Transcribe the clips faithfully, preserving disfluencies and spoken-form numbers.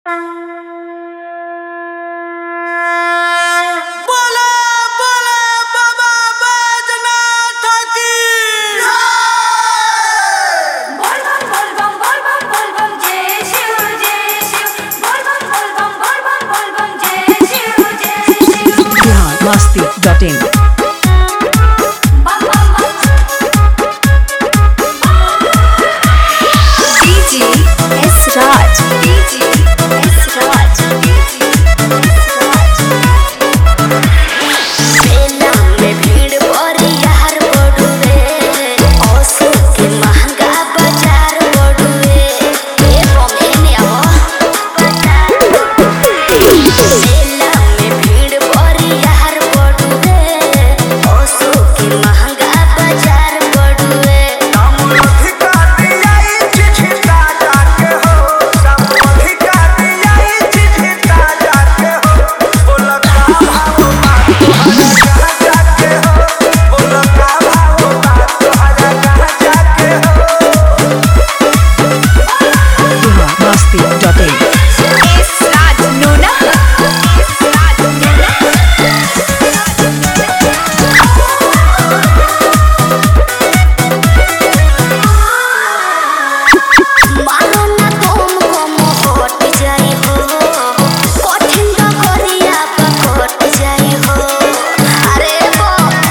masti dot in. D J S Raj, D J S Raj, D J S Raj. मेला में भीड़ बड़ी यार बड़ुए, औसो के महंगा बाजार बड़ुए। ए बमेने आओ बाजार बड़ुए। मेला में भीड़ बड़ी यार बड़ुए, औसो के महंगा बाजार बड़ुए। masti dot in. S Raj Nona, S Raj Nona. मानो ना तुम कम हट जाई हो, कठिन डगरिया पकट जाई हो। अरे बो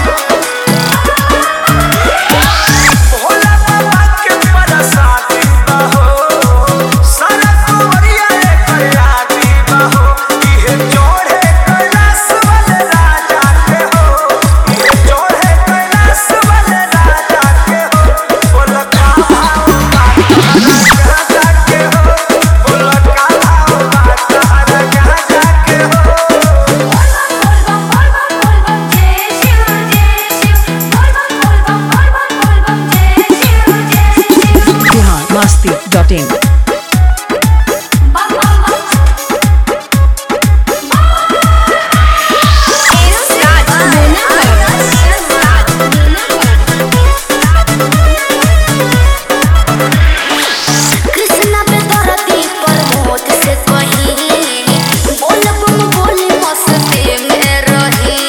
भोला बाबा के बरसाती बहो, सारा कुंवरिया लेकर आती बहो। इहे जोड़े कैलाश वाले राजा के हो, इहे जोड़े कैलाश वाले राजा के हो। बोला का भाव बात राजा के हो, बोला का भाव बात राजा के हो। masti dot in. कृष्णा पे धरती पर मोत से कहीं बोल बम बोली मस्ती में रही।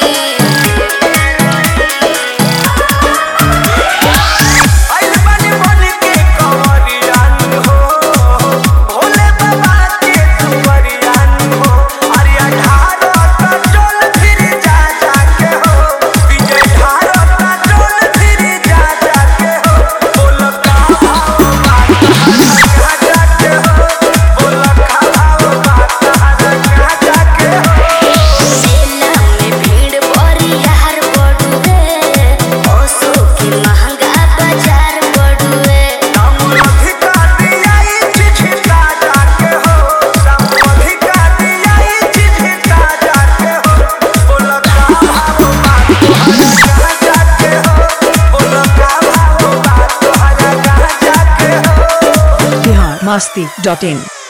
आइल बानी बन के कंवरियान हो, भोले बाबा के दुआरियान हो। अरिया ढारो का चोल फिर जा जा के हो, विजय ढारो का चोल फिर जा जा के हो। बोला का भाव बात राजा के हो, बोला का भाव बात राजा के हो। मेला में भीड़ बड़ी यार बड़ुए, औसो के महंगा बाजार बड़ुए। masti dot in.